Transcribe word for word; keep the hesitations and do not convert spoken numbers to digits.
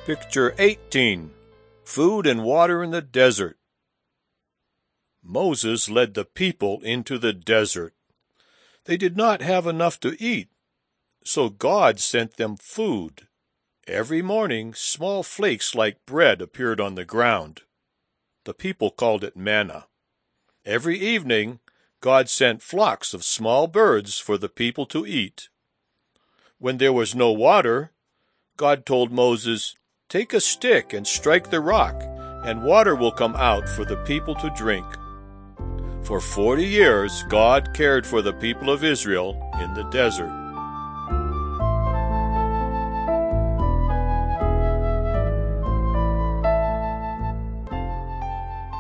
Picture eighteen. Food and water in the desert. Moses led the people into the desert. They did not have enough to eat, so God sent them food. Every morning, small flakes like bread appeared on the ground. The people called it manna. Every evening, God sent flocks of small birds for the people to eat. When there was no water, God told Moses, "Take a stick and strike the rock, and water will come out for the people to drink." For forty years, God cared for the people of Israel in the desert.